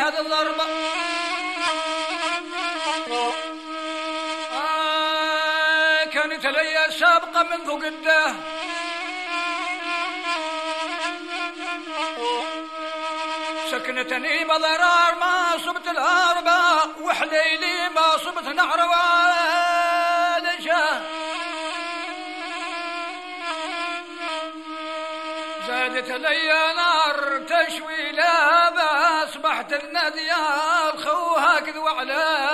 هذا الضربة كانت لي سابقة منذ قده سكنتني مضرار ما صبت الأربع وحليلي ما صبت نعر والجاه زادت لي نار تشوي لابا أصبحت النديال خوها كذو على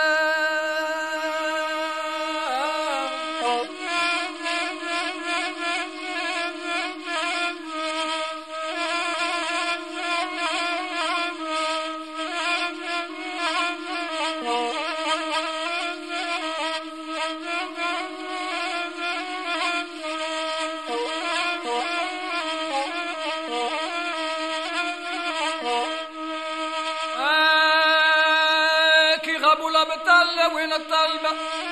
بطلة وين الطلبة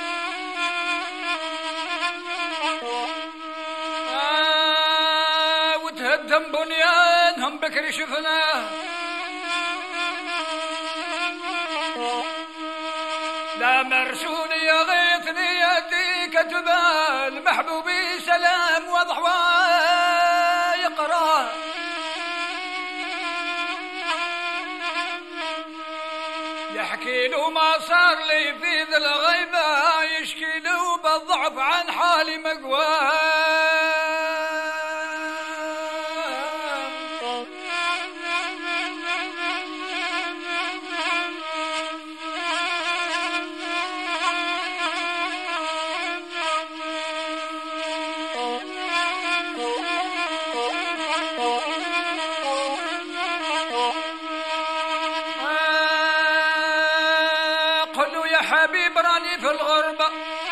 وتهدم بنيانهم بكري شفناه لا مرسول يغيثني يدي كتبان محبوبي سلام وضح ويقراه يحكي له ما صار لي في ذي الغيبة يشكي له بالضعف عن حالي مقواه حبيب راني في الغربة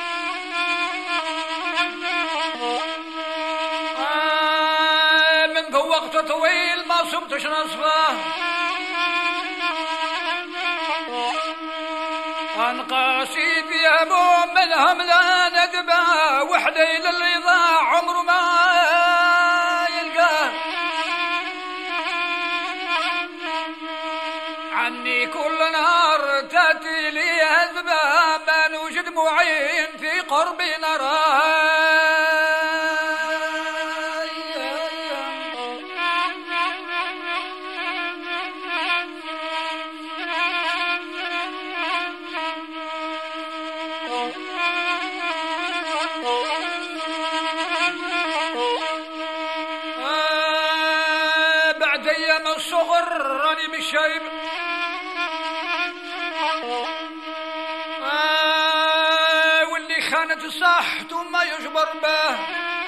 منذ وقت طويل ما صمتش نصفه انقاسي ثيابه منهم لا ندبه وحدي للي ضاع عمره ما يلقاه عني كل نهار تاتي لي هذبة ما نوجد معين في قربي نراه بعد ايام الصغر راني بالشيب واللي خانت صحته ما يجبر به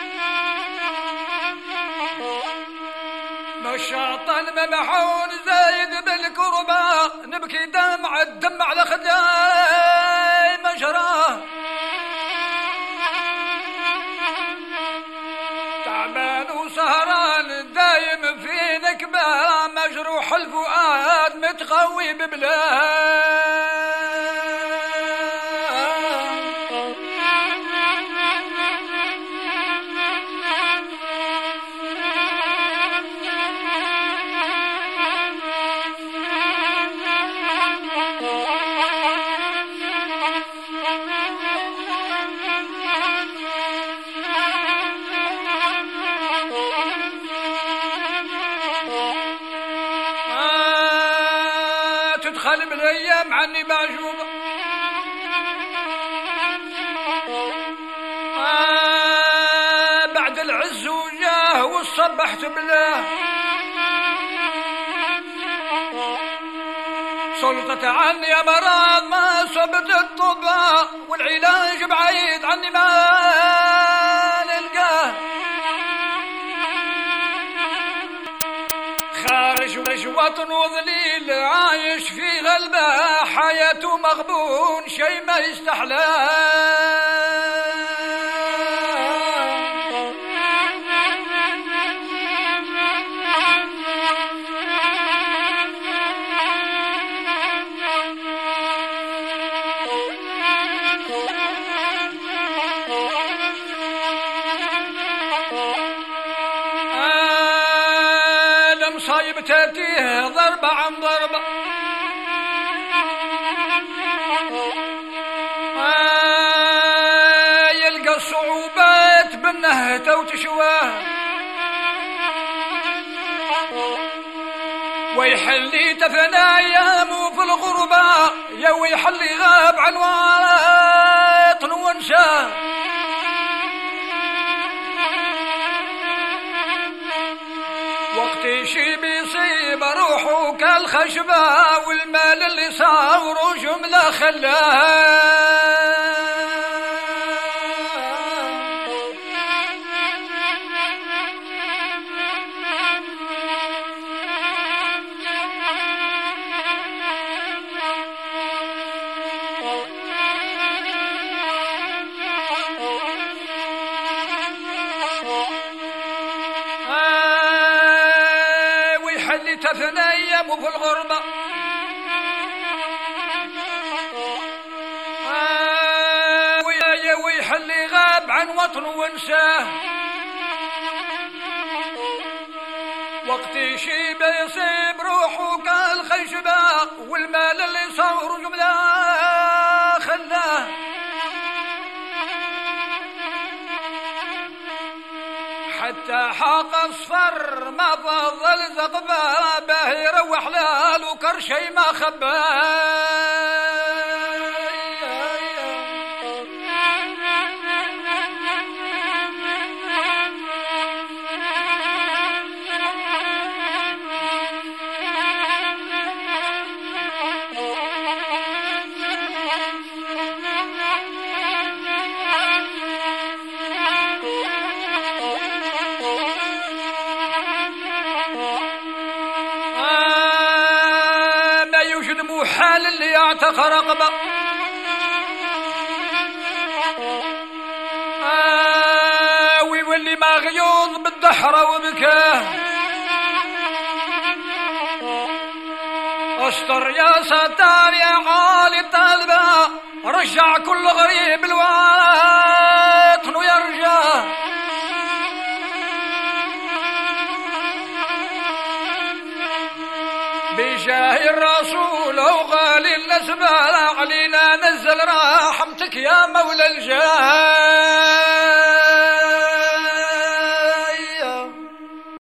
نشاطا ممحون زايد بالكربة نبكي دمع الدم على خداي مجراه تعبان وسهران دايم في نكبة مجروح الفؤاد متقوي ببلاه تدخل بالايام عني معجوبه بعد العز وجاه وصبحت بالله سلطت عني امراض ما صبت الطبا والعلاج بعيد عني ما نلقاه خارج وطن وظليل عايش في غلبة حياته مغبون شي ما يستحلاه صايب تاتيه ضربة عن ضربة منه توتشواه ويحلي تفنى ايامه في الغربة يا ويحلي غاب عن وطن وانساه وقت شي بيصيب روحه كالخشبة والمال اللي صار جملة خلاه تفنى ايامه في الغربة ويحلي غاب عن وطنه وانساه وقت شيبه يصيب روحه كالخشبة والمال اللي صار جملة خلاه حتى حاق اصفر ما فضل زقبه به يروح لاله كرشي ما خباه حال اللي يعتق رقبه ويولي ما غيوض بالدحرة وبكاه استر يا ستار يا عالي الطالبة رجع كل غريب الوطن ويرجع بجاه الرسول وغالي النسبة علينا نزل رحمتك يا مولى الجاه